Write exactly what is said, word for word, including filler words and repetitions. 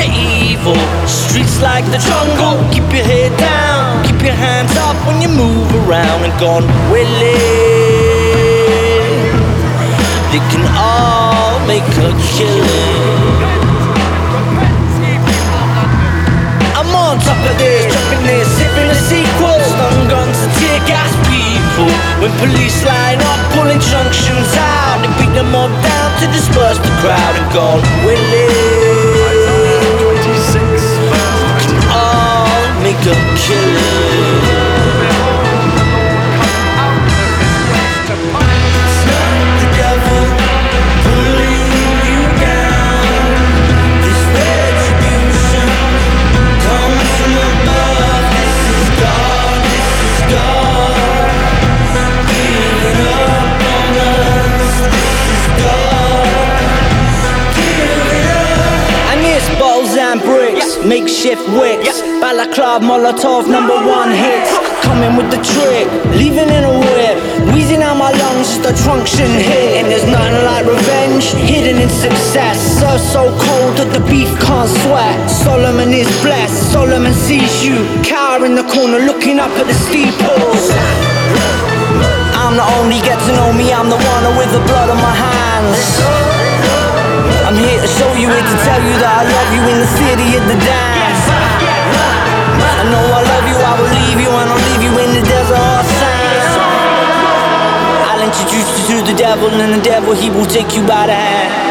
the evil. Streets like the jungle, keep your head down, keep your hands up when you move around. And gone willing, they can all make a killing. I'm on top of this, dropping this, sipping the sequel. Stun guns and tear gas people. When police line up, pulling junctions out, they beat them all down to disperse the crowd. And gone willing, can all make a killing. Makeshift wicks, balaclava, Molotov, number one hits. Coming with the trick, leaving in a whip, wheezing out my lungs as the trunk shouldn't hit. And there's nothing like revenge, hidden in success. Served so cold that the beef can't sweat. Solomon is blessed, Solomon sees you, cower in the corner looking up at the steeples. I'm the only, get to know me, I'm the one with the blood on my hands. I'm here to show you, here to tell you that I love you in the city of the dance. I know I love you, I will leave you, and I'll leave you in the desert of sand. I'll introduce you to the devil, and the devil, he will take you by the hand.